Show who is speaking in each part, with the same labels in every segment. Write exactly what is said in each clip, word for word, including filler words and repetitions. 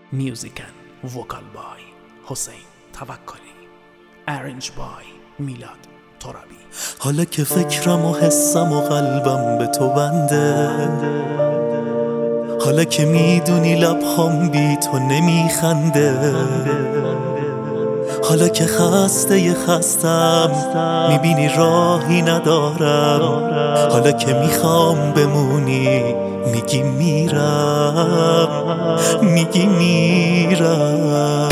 Speaker 1: Music and vocal by حسین توکلی. Arranged by میلاد ترابی.
Speaker 2: حالا که فکرم و حسم و قلبم به تو بنده، حالا که میدونی لبخوام بی تو نمیخنده، حالا که خسته ی خستم میبینی راهی ندارم، حالا که میخوام بمونی میگی میرم، میگی میرم.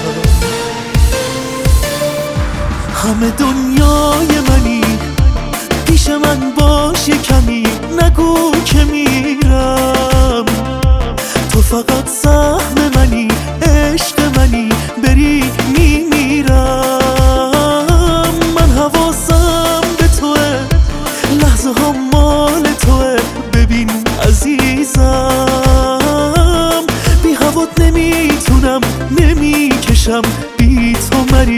Speaker 2: همه دنیای منی، پیش من باش کمی، نگو که میرم. تو فقط سهم منی، عشق منی، بری میمیرم. من حواسم به توه، لحظه ها مال توه. ببین عزیزم، بی هوات نمیتونم، نمیکشم، بی تو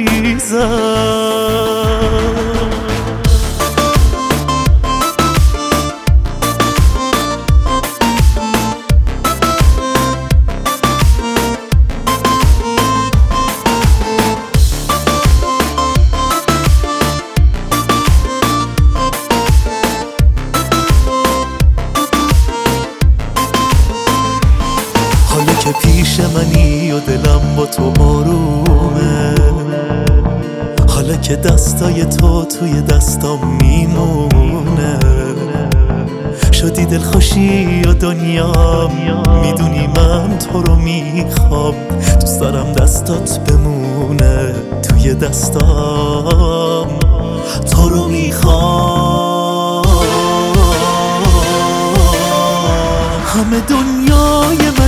Speaker 2: مریضم. حالا که پیش منی و دلم با تو آرومه، حالا که دستای تو توی دستام میمونه، شدی دلخوشی و دنیا، میدونی من تو رو میخوام. دوست دارم دستات بمونه توی دستام، تو رو میخوام. همه دنیای من